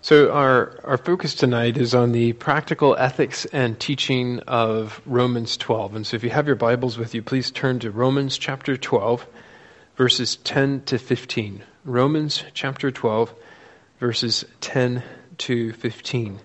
So our focus tonight is on the practical ethics and teaching of Romans 12. And so if you have your Bibles with you, please turn to Romans chapter 12, verses 10 to 15. Romans chapter 12, verses 10 to 15.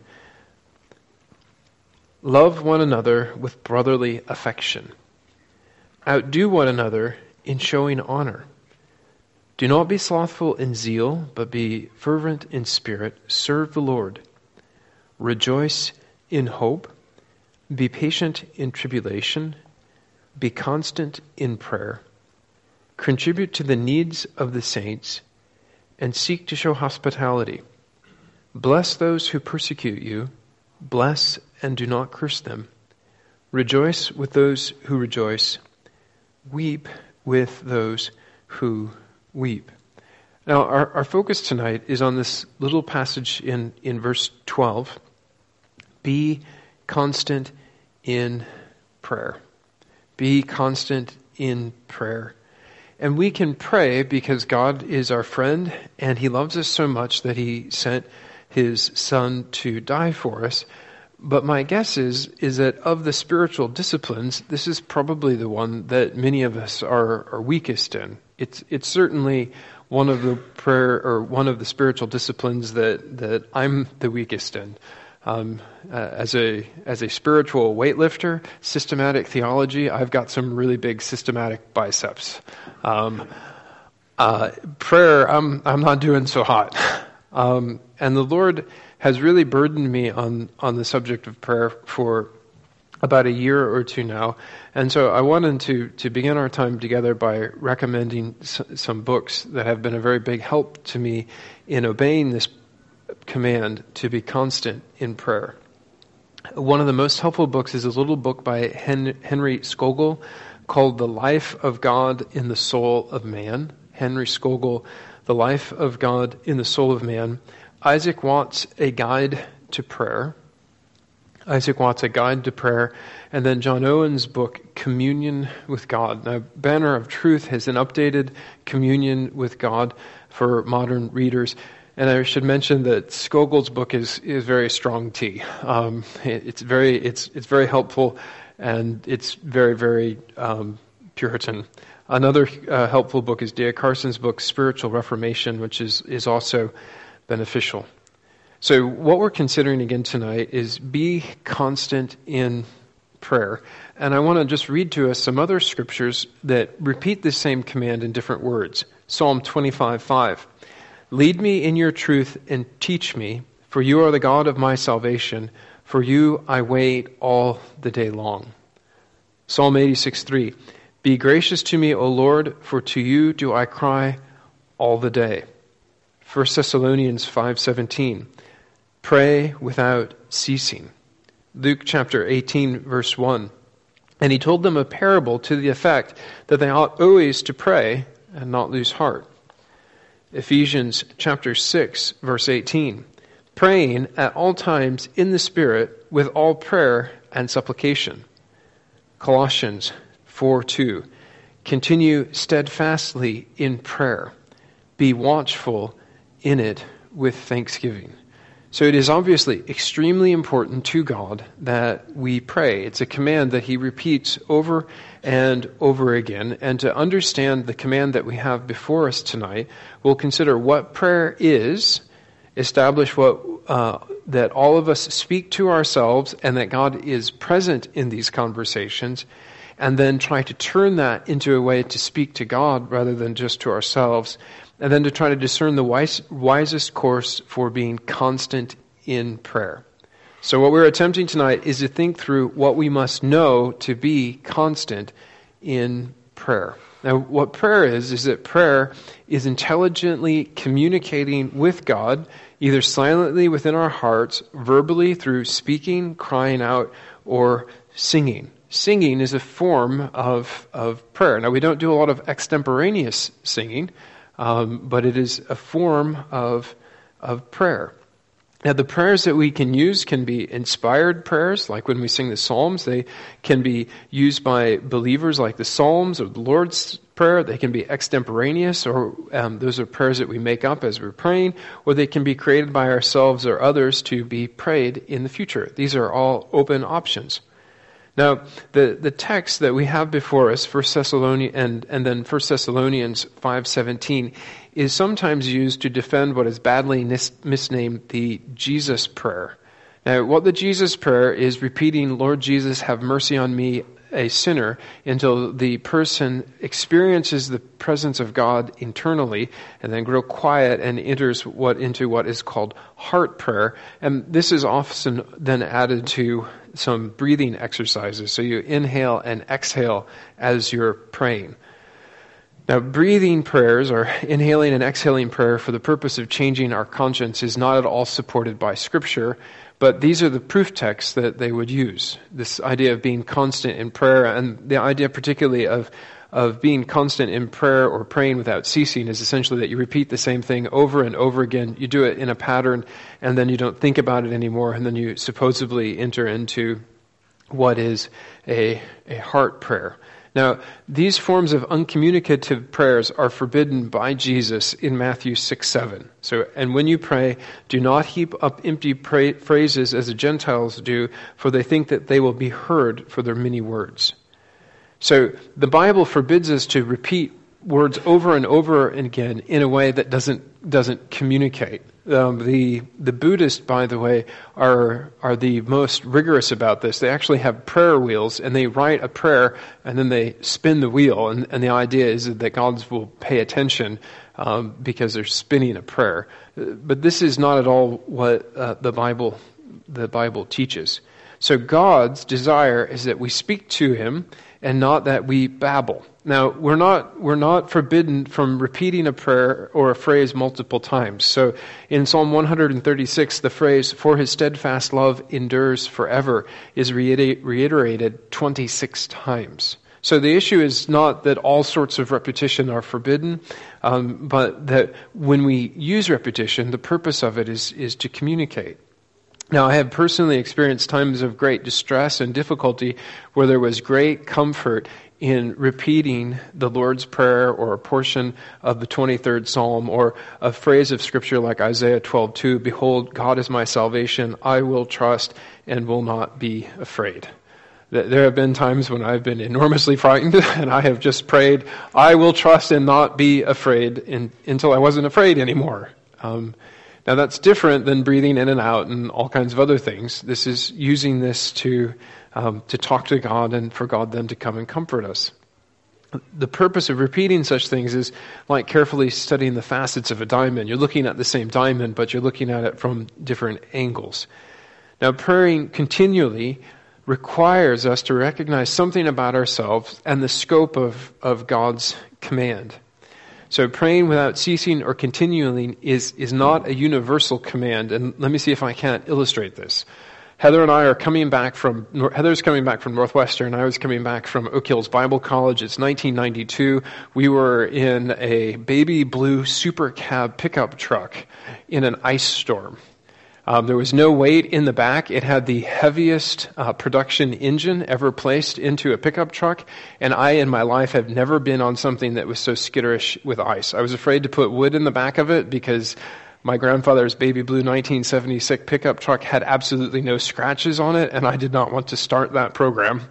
Love one another with brotherly affection. Outdo one another in showing honor. Do not be slothful in zeal, but be fervent in spirit. Serve the Lord. Rejoice in hope. Be patient in tribulation. Be constant in prayer. Contribute to the needs of the saints, and seek to show hospitality. Bless those who persecute you. Bless and do not curse them. Rejoice with those who rejoice. Weep with those who weep. Now, our focus tonight is on this little passage in verse 12. Be constant in prayer. Be constant in prayer. And we can pray because God is our friend and He loves us so much that He sent His Son to die for us. But my guess is that of the spiritual disciplines, this is probably the one that many of us are weakest in. It's certainly one of the prayer or one of the spiritual disciplines that I'm the weakest in. As a spiritual weightlifter, systematic theology, I've got some really big systematic biceps. Prayer, I'm not doing so hot. And the Lord has really burdened me on the subject of prayer for about a year or two now. And so I wanted to begin our time together by recommending some books that have been a very big help to me in obeying this command to be constant in prayer. One of the most helpful books is a little book by Henry Scougal called The Life of God in the Soul of Man. Henry Scougal, The Life of God in the Soul of Man. Isaac Watts, A Guide to Prayer. Isaac Watts, A Guide to Prayer. And then John Owen's book, Communion with God. Now, Banner of Truth has an updated Communion with God for modern readers. And I should mention that Scougal's book is very strong tea. It's very helpful, and it's very, very Puritan. Another helpful book is D.A. Carson's book, Spiritual Reformation, which is also beneficial. So what we're considering again tonight is be constant in prayer. And I want to just read to us some other scriptures that repeat the same command in different words. Psalm 25:5. Lead me in your truth and teach me, for you are the God of my salvation. For you I wait all the day long. Psalm 86:3. Be gracious to me, O Lord, for to you do I cry all the day. 1 Thessalonians 5:17. Pray without ceasing. Luke chapter 18, verse 1. And he told them a parable to the effect that they ought always to pray and not lose heart. Ephesians chapter 6, verse 18. Praying at all times in the Spirit with all prayer and supplication. Colossians 4:2. Continue steadfastly in prayer. Be watchful in it with thanksgiving. So it is obviously extremely important to God that we pray. It's a command that He repeats over and over again. And to understand the command that we have before us tonight, we'll consider what prayer is, establish that all of us speak to ourselves and that God is present in these conversations, and then try to turn that into a way to speak to God rather than just to ourselves, and then to try to discern the wisest course for being constant in prayer. So what we're attempting tonight is to think through what we must know to be constant in prayer. Now, what prayer is that prayer is intelligently communicating with God, either silently within our hearts, verbally through speaking, crying out, or singing. Singing is a form of prayer. Now, we don't do a lot of extemporaneous singing, but it is a form of prayer. Now, the prayers that we can use can be inspired prayers, like when we sing the Psalms. They can be used by believers like the Psalms or the Lord's prayer. They can be extemporaneous, or those are prayers that we make up as we're praying, or they can be created by ourselves or others to be prayed in the future. These are all open options. Now, the text that we have before us, 1 Thessalonians and then 1 Thessalonians 5:17, is sometimes used to defend what is badly misnamed the Jesus prayer. Now, what the Jesus prayer is repeating, Lord Jesus, have mercy on me, a sinner, until the person experiences the presence of God internally and then grow quiet and enters into what is called heart prayer. And this is often then added to some breathing exercises. So you inhale and exhale as you're praying. Now, breathing prayers, or inhaling and exhaling prayer for the purpose of changing our conscience, is not at all supported by Scripture, but these are the proof texts that they would use. This idea of being constant in prayer, and the idea particularly of being constant in prayer or praying without ceasing, is essentially that you repeat the same thing over and over again. You do it in a pattern, and then you don't think about it anymore, and then you supposedly enter into what is a heart prayer. Now, these forms of uncommunicative prayers are forbidden by Jesus in Matthew 6:7. So, and when you pray, do not heap up empty phrases as the Gentiles do, for they think that they will be heard for their many words. So, the Bible forbids us to repeat words over and over again in a way that doesn't communicate. The Buddhists, by the way, are the most rigorous about this. They actually have prayer wheels, and they write a prayer, and then they spin the wheel. And the idea is that gods will pay attention because they're spinning a prayer. But this is not at all what the Bible teaches. So God's desire is that we speak to Him and not that we babble. Now, we're not forbidden from repeating a prayer or a phrase multiple times. So in Psalm 136, the phrase, "For His steadfast love endures forever," is reiterated 26 times. So the issue is not that all sorts of repetition are forbidden, but that when we use repetition, the purpose of it is to communicate. Now, I have personally experienced times of great distress and difficulty where there was great comfort in repeating the Lord's Prayer or a portion of the 23rd Psalm or a phrase of Scripture like Isaiah 12:2, "Behold, God is my salvation, I will trust and will not be afraid." There have been times when I've been enormously frightened and I have just prayed, "I will trust and not be afraid," until I wasn't afraid anymore. Now that's different than breathing in and out and all kinds of other things. This is using this to talk to God and for God then to come and comfort us. The purpose of repeating such things is like carefully studying the facets of a diamond. You're looking at the same diamond, but you're looking at it from different angles. Now, praying continually requires us to recognize something about ourselves and the scope of God's command. So praying without ceasing or continuing is not a universal command. And let me see if I can't illustrate this. Heather and I are coming back from, Heather's coming back from Northwestern. I was coming back from Oak Hills Bible College. It's 1992. We were in a baby blue super cab pickup truck in an ice storm. There was no weight in the back. It had the heaviest production engine ever placed into a pickup truck, and I in my life have never been on something that was so skitterish with ice. I was afraid to put wood in the back of it because my grandfather's baby blue 1976 pickup truck had absolutely no scratches on it, and I did not want to start that program.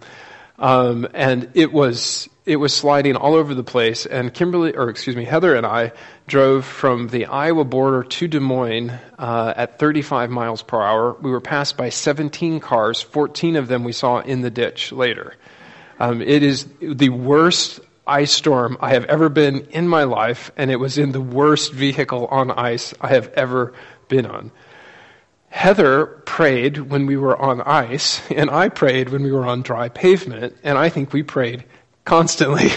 And it was sliding all over the place, and Heather and I drove from the Iowa border to Des Moines at 35 miles per hour. We were passed by 17 cars, 14 of them we saw in the ditch later. It is the worst ice storm I have ever been in my life, and it was in the worst vehicle on ice I have ever been on. Heather prayed when we were on ice, and I prayed when we were on dry pavement, and I think we prayed constantly.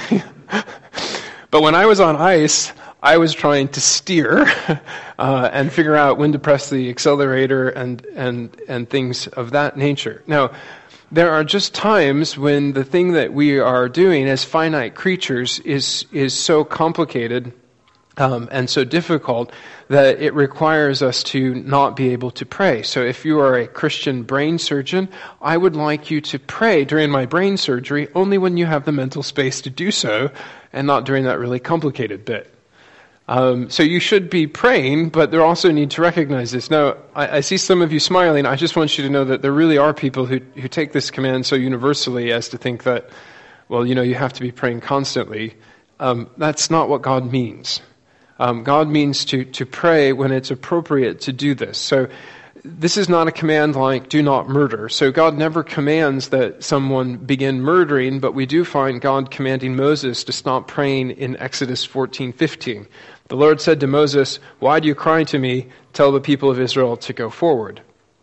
But when I was on ice, I was trying to steer and figure out when to press the accelerator and things of that nature. Now, there are just times when the thing that we are doing as finite creatures is so complicated and so difficult that it requires us to not be able to pray. So if you are a Christian brain surgeon, I would like you to pray during my brain surgery only when you have the mental space to do so, and not during that really complicated bit. So you should be praying, but there also need to recognize this. Now, I see some of you smiling. I just want you to know that there really are people who take this command so universally as to think that, well, you have to be praying constantly. That's not what God means. God means to pray when it's appropriate to do this. So this is not a command like, do not murder. So God never commands that someone begin murdering, but we do find God commanding Moses to stop praying in Exodus 14:15. The Lord said to Moses, "Why do you cry to me? Tell the people of Israel to go forward."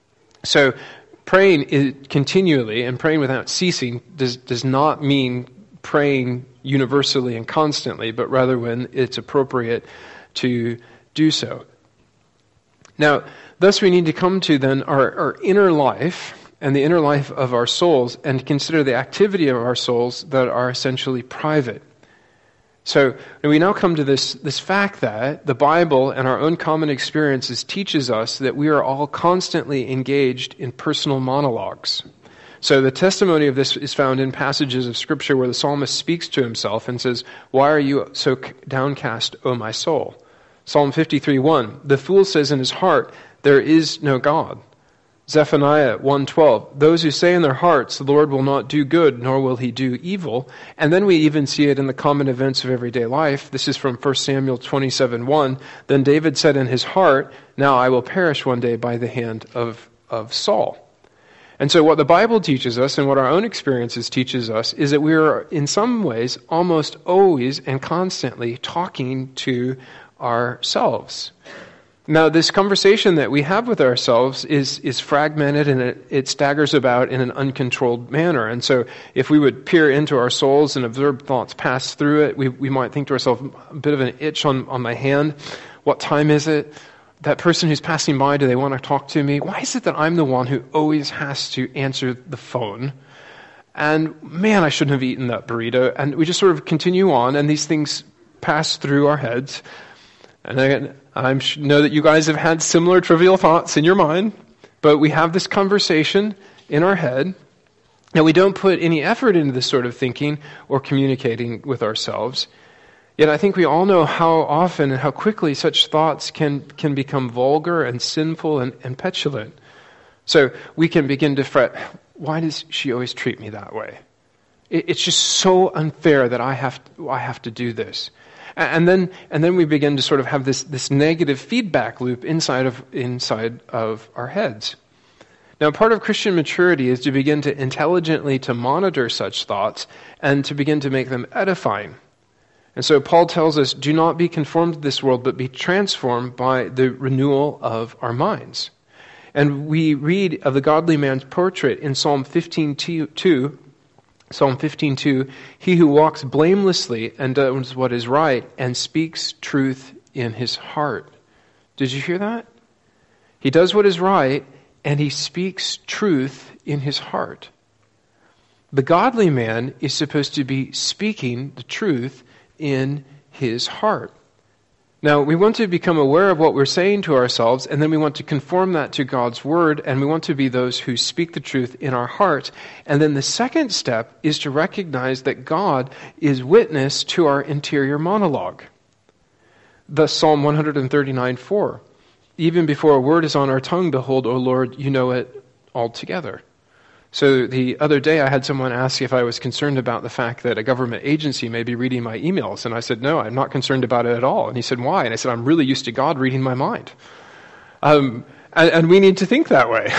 So praying continually and praying without ceasing does not mean praying universally and constantly, but rather when it's appropriate to do so. Now, thus we need to come to then our inner life and the inner life of our souls and consider the activity of our souls that are essentially private. So we now come to this fact that the Bible and our own common experiences teaches us that we are all constantly engaged in personal monologues. So the testimony of this is found in passages of Scripture where the psalmist speaks to himself and says, "Why are you so downcast, O my soul?" Psalm 53:1, "The fool says in his heart, there is no God." Zephaniah 1:12, "Those who say in their hearts, the Lord will not do good, nor will he do evil." And then we even see it in the common events of everyday life. This is from 1 Samuel 27:1. "Then David said in his heart, now I will perish one day by the hand of Saul." And so what the Bible teaches us and what our own experiences teaches us is that we are in some ways almost always and constantly talking to ourselves. Now, this conversation that we have with ourselves is fragmented and it staggers about in an uncontrolled manner. And so if we would peer into our souls and observe thoughts pass through it, we might think to ourselves, a bit of an itch on my hand. What time is it? That person who's passing by, do they want to talk to me? Why is it that I'm the one who always has to answer the phone? And man, I shouldn't have eaten that burrito. And we just sort of continue on, and these things pass through our heads. And I know that you guys have had similar trivial thoughts in your mind, but we have this conversation in our head, and we don't put any effort into this sort of thinking or communicating with ourselves. Yet I think we all know how often and how quickly such thoughts can become vulgar and sinful and petulant. So we can begin to fret, why does she always treat me that way? It's just so unfair that I have to do this. And then we begin to sort of have this negative feedback loop inside of our heads. Now, part of Christian maturity is to begin to intelligently to monitor such thoughts and to begin to make them edifying. And so Paul tells us, do not be conformed to this world, but be transformed by the renewal of our minds. And we read of the godly man's portrait in Psalm 15:2. Psalm 15:2, he who walks blamelessly and does what is right and speaks truth in his heart. Did you hear that? He does what is right and he speaks truth in his heart. The godly man is supposed to be speaking the truth in his heart. Now, we want to become aware of what we're saying to ourselves, and then we want to conform that to God's word, and we want to be those who speak the truth in our hearts. And then the second step is to recognize that God is witness to our interior monologue. Thus, Psalm 139:4, even before a word is on our tongue, behold, O Lord, you know it altogether. So the other day I had someone ask if I was concerned about the fact that a government agency may be reading my emails. And I said, no, I'm not concerned about it at all. And he said, why? And I said, I'm really used to God reading my mind. And we need to think that way.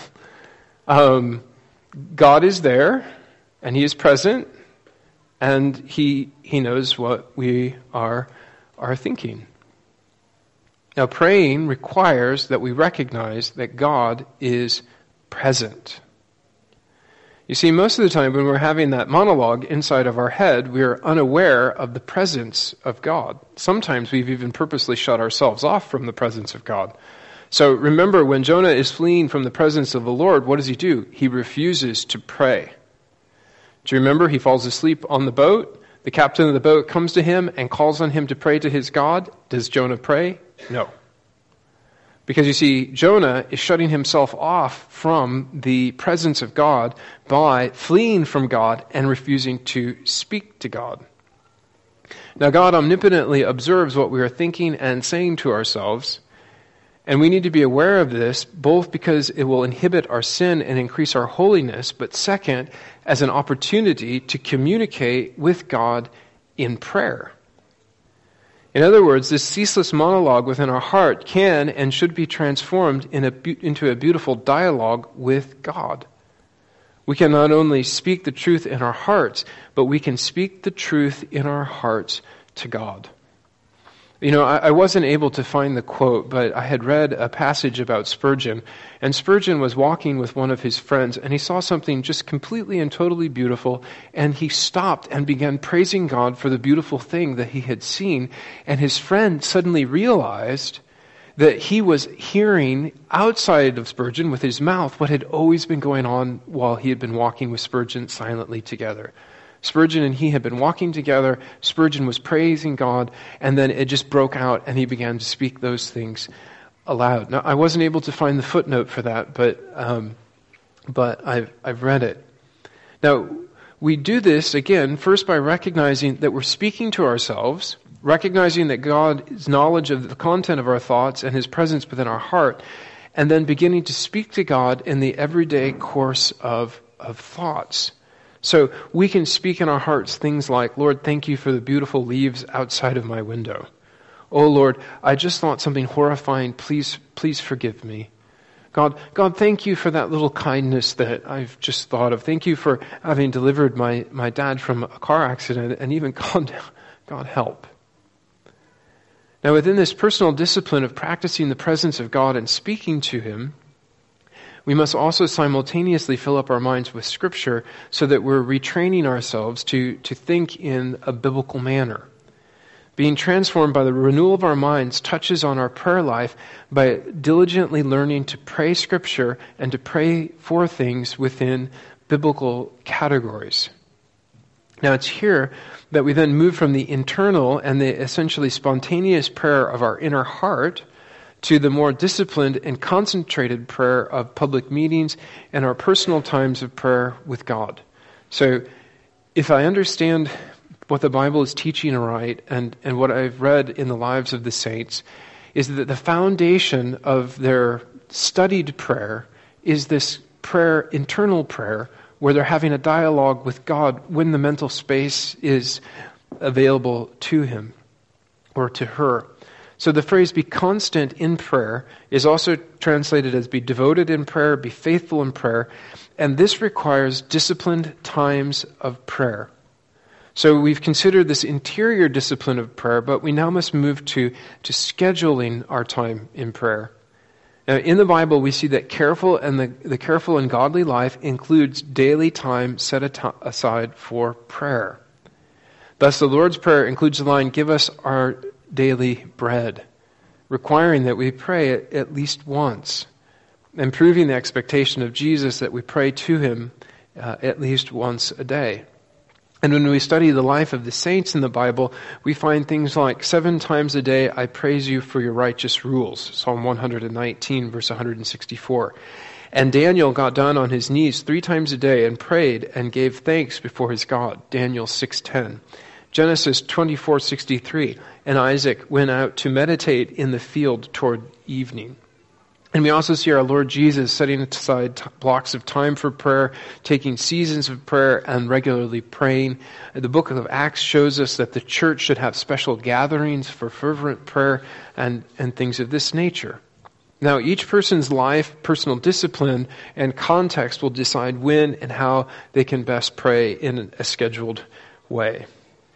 God is there, and he is present, and he knows what we are thinking. Now, praying requires that we recognize that God is present. You see, most of the time when we're having that monologue inside of our head, we are unaware of the presence of God. Sometimes we've even purposely shut ourselves off from the presence of God. So remember, when Jonah is fleeing from the presence of the Lord, what does he do? He refuses to pray. Do you remember? He falls asleep on the boat. The captain of the boat comes to him and calls on him to pray to his God. Does Jonah pray? No. Because you see, Jonah is shutting himself off from the presence of God by fleeing from God and refusing to speak to God. Now, God omnipotently observes what we are thinking and saying to ourselves, and we need to be aware of this, both because it will inhibit our sin and increase our holiness, but second, as an opportunity to communicate with God in prayer. In other words, this ceaseless monologue within our heart can and should be transformed into a beautiful dialogue with God. We can not only speak the truth in our hearts, but we can speak the truth in our hearts to God. You know, I wasn't able to find the quote, but I had read a passage about Spurgeon, and Spurgeon was walking with one of his friends, and he saw something just completely and totally beautiful, and he stopped and began praising God for the beautiful thing that he had seen, and his friend suddenly realized that he was hearing outside of Spurgeon with his mouth what had always been going on while he had been walking with Spurgeon silently together. Spurgeon and he had been walking together, Spurgeon was praising God, and then it just broke out and he began to speak those things aloud. Now, I wasn't able to find the footnote for that, but I've read it. Now, we do this, again, first by recognizing that we're speaking to ourselves, recognizing that God's knowledge of the content of our thoughts and His presence within our heart, and then beginning to speak to God in the everyday course of thoughts. So we can speak in our hearts things like, Lord, thank you for the beautiful leaves outside of my window. Oh Lord, I just thought something horrifying. Please forgive me. God, thank you for that little kindness that I've just thought of. Thank you for having delivered my dad from a car accident, and even God help. Now within this personal discipline of practicing the presence of God and speaking to Him, we must also simultaneously fill up our minds with Scripture so that we're retraining ourselves to think in a biblical manner. Being transformed by the renewal of our minds touches on our prayer life by diligently learning to pray Scripture and to pray for things within biblical categories. Now it's here that we then move from the internal and the essentially spontaneous prayer of our inner heart to the more disciplined and concentrated prayer of public meetings and our personal times of prayer with God. So if I understand what the Bible is teaching aright and what I've read in the lives of the saints, is that the foundation of their studied prayer is this prayer, internal prayer, where they're having a dialogue with God when the mental space is available to him or to her. So the phrase be constant in prayer is also translated as be devoted in prayer, be faithful in prayer, and this requires disciplined times of prayer. So we've considered this interior discipline of prayer, but we now must move to scheduling our time in prayer. Now, in the Bible, we see that the careful and godly life includes daily time set aside for prayer. Thus, the Lord's Prayer includes the line, "Give us our daily bread," requiring that we pray at least once, and proving the expectation of Jesus that we pray to Him at least once a day. And when we study the life of the saints in the Bible, we find things like 7 times a day I praise you for your righteous rules, Psalm 119, verse 164. And Daniel got down on his knees 3 times a day and prayed and gave thanks before his God, Daniel 6:10. Genesis 24:63, and Isaac went out to meditate in the field toward evening. And we also see our Lord Jesus setting aside blocks of time for prayer, taking seasons of prayer, and regularly praying. The book of Acts shows us that the church should have special gatherings for fervent prayer and things of this nature. Now, each person's life, personal discipline, and context will decide when and how they can best pray in a scheduled way.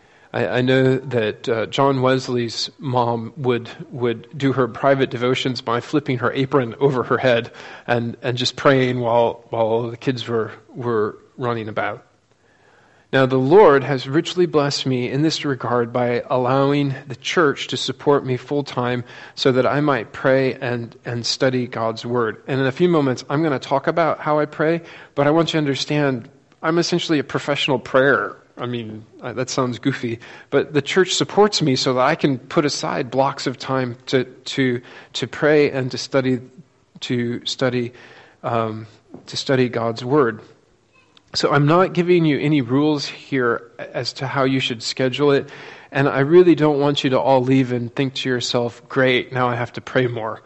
I know that John Wesley's mom would do her private devotions by flipping her apron over her head and just praying while the kids were running about. Now, the Lord has richly blessed me in this regard by allowing the church to support me full time so that I might pray and study God's Word. And in a few moments, I'm going to talk about how I pray, but I want you to understand I'm essentially a professional prayer. I mean, that sounds goofy, but the church supports me so that I can put aside blocks of time to pray and to study God's Word. So I'm not giving you any rules here as to how you should schedule it, And I really don't want you to all leave and think to yourself, great, now I have to pray more.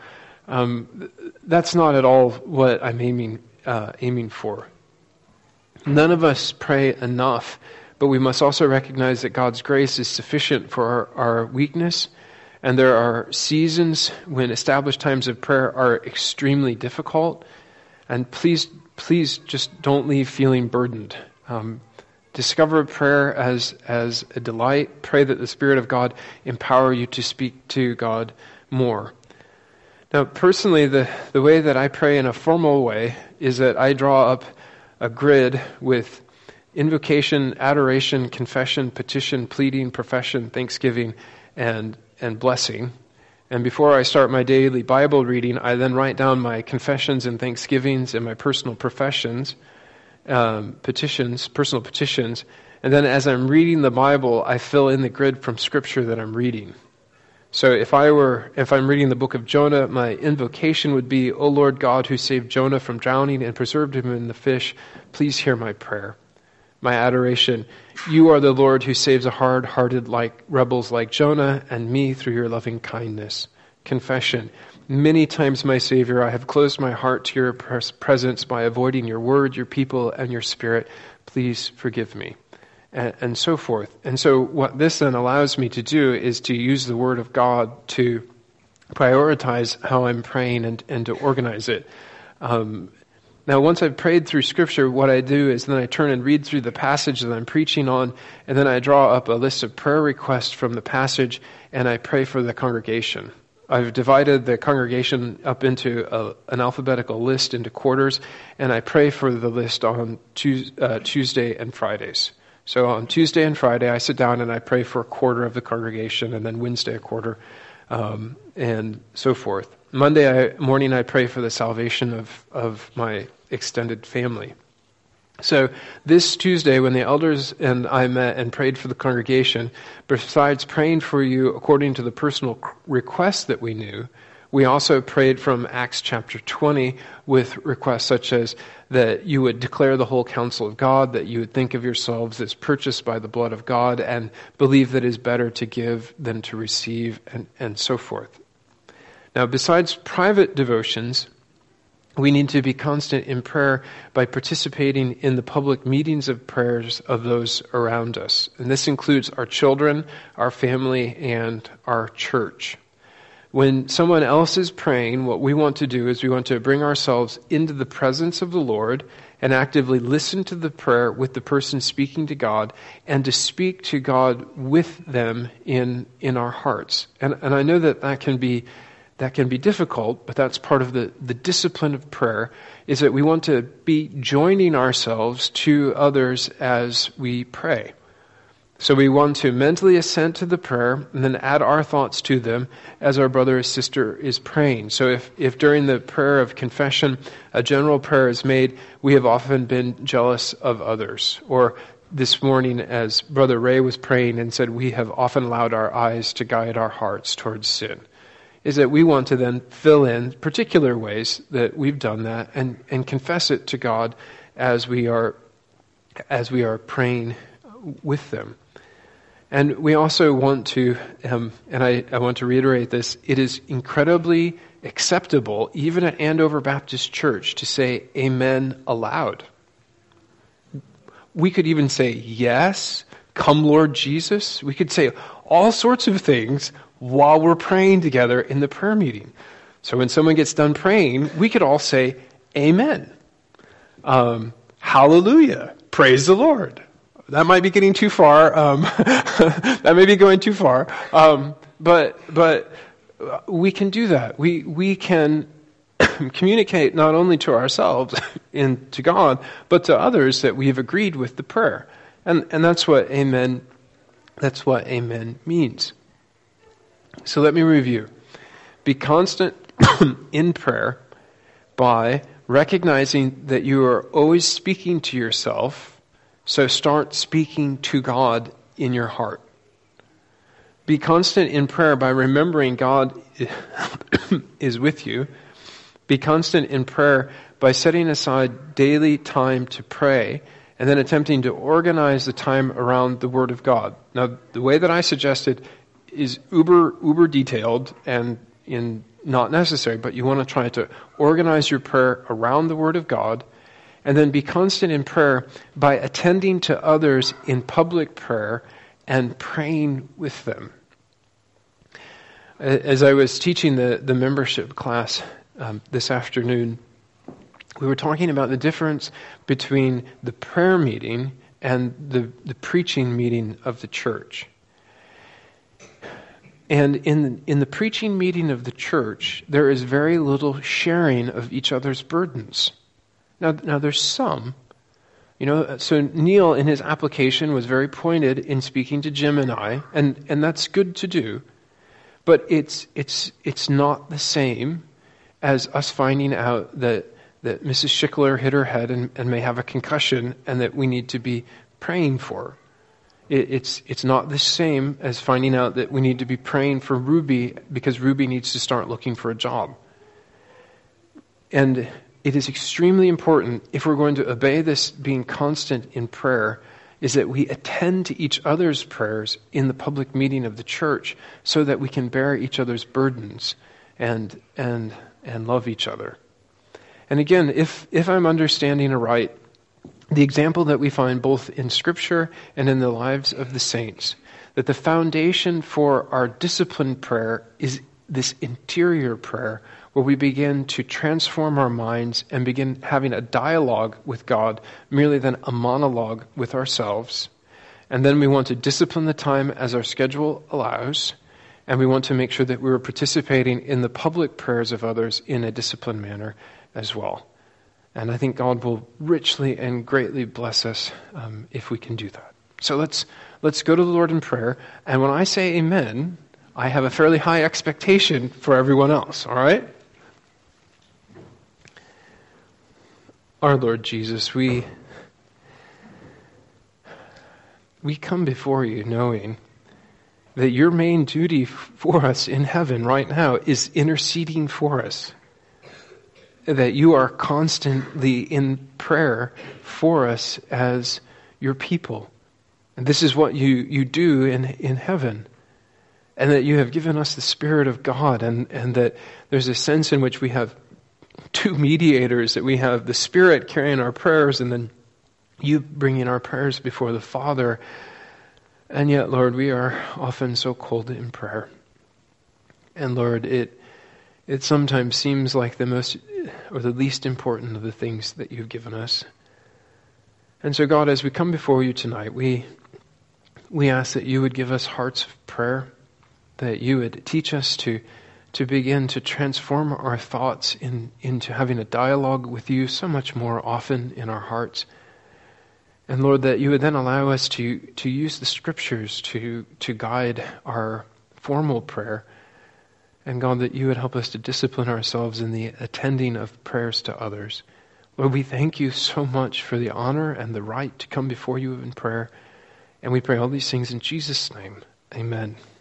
That's not at all what I'm aiming for. None of us pray enough, but we must also recognize that God's grace is sufficient for our weakness, and there are seasons when established times of prayer are extremely difficult, and please just don't leave feeling burdened. Discover prayer as a delight. Pray that the Spirit of God empower you to speak to God more. Now, personally, the way that I pray in a formal way is that I draw up a grid with invocation, adoration, confession, petition, pleading, profession, thanksgiving, and blessing. And before I start my daily Bible reading, I then write down my confessions and thanksgivings and my personal professions, personal petitions. And then as I'm reading the Bible, I fill in the grid from Scripture that I'm reading. So if I'm reading the book of Jonah, my invocation would be, O Lord God, who saved Jonah from drowning and preserved him in the fish, please hear my prayer. My adoration, you are the Lord who saves a hard-hearted rebels like Jonah and me through your loving kindness. Confession, many times, my Savior, I have closed my heart to your presence by avoiding your word, your people, and your Spirit. Please forgive me. And so forth. And so what this then allows me to do is to use the Word of God to prioritize how I'm praying and to organize it. Now, once I've prayed through Scripture, what I do is then I turn and read through the passage that I'm preaching on, and then I draw up a list of prayer requests from the passage, and I pray for the congregation. I've divided the congregation up into an alphabetical list into quarters, and I pray for the list on Tuesday and Fridays. So on Tuesday and Friday, I sit down and I pray for a quarter of the congregation, and then Wednesday a quarter, and so forth. Monday morning, I pray for the salvation of my extended family. So this Tuesday, when the elders and I met and prayed for the congregation, besides praying for you according to the personal requests that we knew, we also prayed from Acts chapter 20 with requests such as that you would declare the whole counsel of God, that you would think of yourselves as purchased by the blood of God, and believe that it is better to give than to receive, and so forth. Now, besides private devotions, we need to be constant in prayer by participating in the public meetings of prayers of those around us. And this includes our children, our family, and our church. When someone else is praying, what we want to do is we want to bring ourselves into the presence of the Lord and actively listen to the prayer with the person speaking to God, and to speak to God with them in our hearts. And I know that can be difficult, but that's part of the discipline of prayer, is that we want to be joining ourselves to others as we pray. So we want to mentally assent to the prayer and then add our thoughts to them as our brother or sister is praying. So if during the prayer of confession a general prayer is made, we have often been jealous of others. Or this morning as Brother Ray was praying and said, we have often allowed our eyes to guide our hearts towards sin. Is that we want to then fill in particular ways that we've done that and confess it to God as we are praying with them. And we also want to, and I want to reiterate this, it is incredibly acceptable, even at Andover Baptist Church, to say amen aloud. We could even say, yes, come Lord Jesus. We could say all sorts of things while we're praying together in the prayer meeting. So when someone gets done praying, we could all say, amen. Hallelujah. Praise the Lord. That might be getting too far. That may be going too far. But we can do that. We can communicate not only to ourselves and to God, but to others that we have agreed with the prayer. And that's what amen means. So let me review. Be constant in prayer by recognizing that you are always speaking to yourself. So start speaking to God in your heart. Be constant in prayer by remembering God is with you. Be constant in prayer by setting aside daily time to pray and then attempting to organize the time around the Word of God. Now, the way that I suggested is uber detailed and not necessary, but you want to try to organize your prayer around the Word of God, and then be constant in prayer by attending to others in public prayer and praying with them. As I was teaching the membership class this afternoon, we were talking about the difference between the prayer meeting and the preaching meeting of the church. And in the preaching meeting of the church, there is very little sharing of each other's burdens. Now there's some. So Neil in his application was very pointed in speaking to Jim and I, and that's good to do. But it's not the same as us finding out that Mrs. Schickler hit her head and may have a concussion and that we need to be praying for her. It's not the same as finding out that we need to be praying for Ruby because Ruby needs to start looking for a job. And it is extremely important, if we're going to obey this being constant in prayer, is that we attend to each other's prayers in the public meeting of the church so that we can bear each other's burdens and love each other. And again, if I'm understanding it right, the example that we find both in Scripture and in the lives of the saints, that the foundation for our disciplined prayer is this interior prayer where we begin to transform our minds and begin having a dialogue with God merely than a monologue with ourselves. And then we want to discipline the time as our schedule allows, and we want to make sure that we are participating in the public prayers of others in a disciplined manner as well. And I think God will richly and greatly bless us if we can do that. So let's go to the Lord in prayer. And when I say amen, I have a fairly high expectation for everyone else, all right? Our Lord Jesus, we come before you knowing that your main duty for us in heaven right now is interceding for us. That you are constantly in prayer for us as your people. And this is what you do in heaven. And that you have given us the Spirit of God, and that there's a sense in which we have two mediators, that we have the Spirit carrying our prayers, and then you bringing our prayers before the Father. And yet, Lord, we are often so cold in prayer. And Lord, it sometimes seems like the most or the least important of the things that you've given us. And so, God, as we come before you tonight, we ask that you would give us hearts of prayer, that you would teach us to begin to transform our thoughts into having a dialogue with you so much more often in our hearts. And Lord, that you would then allow us to use the Scriptures to guide our formal prayer. And God, that you would help us to discipline ourselves in the attending of prayers to others. Lord, we thank you so much for the honor and the right to come before you in prayer. And we pray all these things in Jesus' name. Amen.